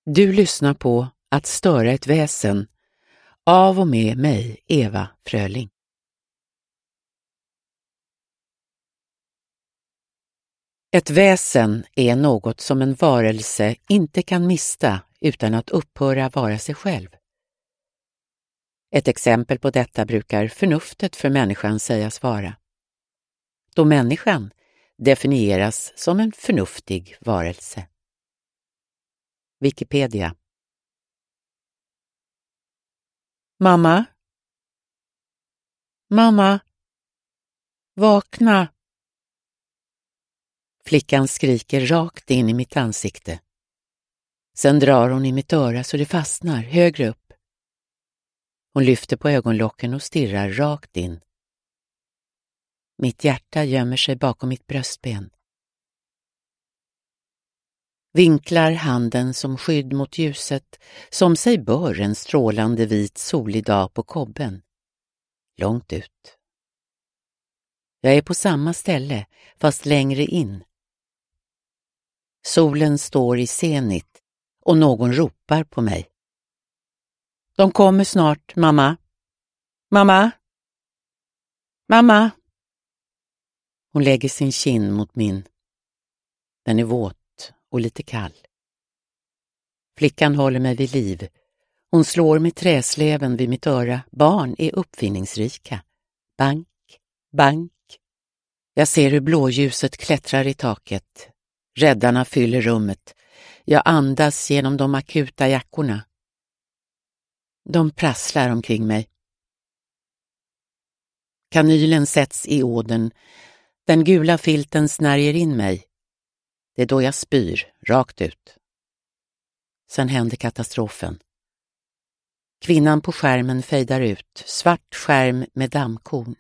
Du lyssnar på Att störa ett väsen av och med mig, Eva Fröling. Ett väsen är något som en varelse inte kan mista utan att upphöra vara sig själv. Ett exempel på detta brukar förnuftet för människan sägas vara, då människan definieras som en förnuftig varelse. Wikipedia. Mamma? Mamma? Vakna! Flickan skriker rakt in i mitt ansikte. Sen drar hon i mitt öra så det fastnar högre upp. Hon lyfter på ögonlocken och stirrar rakt in. Mitt hjärta gömmer sig bakom mitt bröstben. Vinklar handen som skydd mot ljuset, som sig bör en strålande vit solig dag på kobben. Långt ut. Jag är på samma ställe, fast längre in. Solen står i zenit och någon ropar på mig. De kommer snart, mamma. Mamma? Mamma? Hon lägger sin kind mot min. Den är våt och lite kall. Flickan håller mig vid liv. Hon slår med träsleven vid mitt öra. Barn är uppfinningsrika. Bank, bank. Jag ser hur blåljuset klättrar i taket. Räddarna fyller rummet. Jag andas genom de akuta jackorna. De prasslar omkring mig. Kanylen sätts i ådern. Den gula filten snärjer in mig. Det är då jag spyr, rakt ut. Sen händer katastrofen. Kvinnan på skärmen fejdar ut. Svart skärm med dammkorn.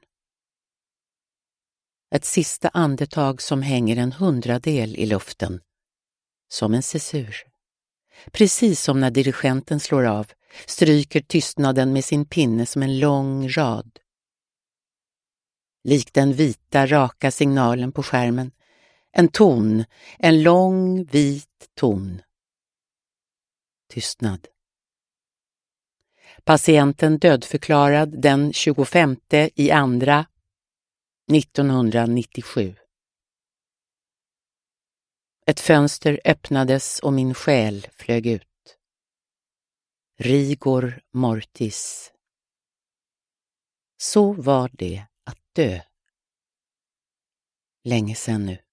Ett sista andetag som hänger en 100-del i luften. Som en cesur. Precis som när dirigenten slår av, stryker tystnaden med sin pinne som en lång rad. Likt den vita, raka signalen på skärmen. En ton, en lång, vit ton. Tystnad. Patienten dödförklarad den 25/2 1997. Ett fönster öppnades och min själ flög ut. Rigor mortis. Så var det att dö. Länge sedan nu.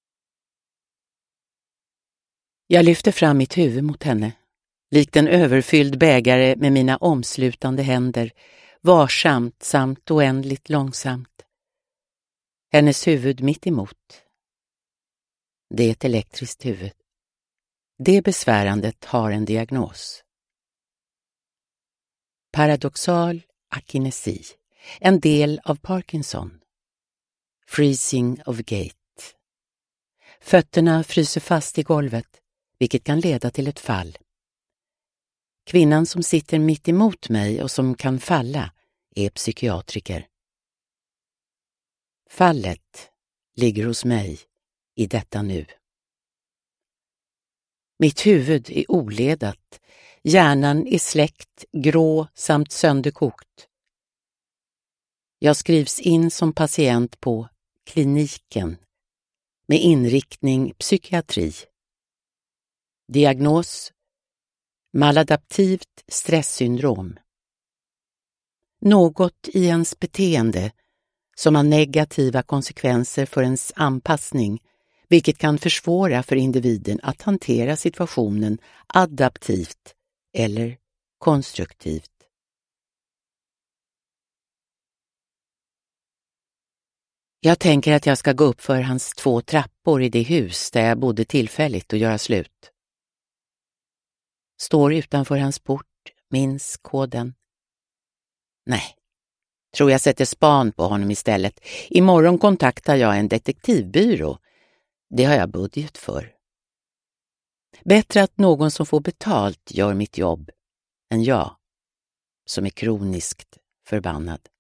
Jag lyfter fram mitt huvud mot henne, likt en överfylld bägare med mina omslutande händer, varsamt samt oändligt långsamt. Hennes huvud mitt emot. Det är ett elektriskt huvud. Det besvärandet har en diagnos. Paradoxal akinesi, en del av Parkinson. Freezing of gait. Fötterna fryser fast i golvet, vilket kan leda till ett fall. Kvinnan som sitter mitt emot mig och som kan falla är psykiatriker. Fallet ligger hos mig i detta nu. Mitt huvud är oledat, hjärnan är släckt, grå samt sönderkokt. Jag skrivs in som patient på kliniken med inriktning psykiatri. Diagnos: maladaptivt stresssyndrom. Något i ens beteende som har negativa konsekvenser för ens anpassning, vilket kan försvåra för individen att hantera situationen adaptivt eller konstruktivt. Jag tänker att jag ska gå upp för hans 2 trappor i det hus där jag bodde tillfälligt och göra slut. Står utanför hans port, minns koden. Nej, tror jag sätter span på honom istället. Imorgon kontaktar jag en detektivbyrå. Det har jag budget för. Bättre att någon som får betalt gör mitt jobb än jag, som är kroniskt förbannad.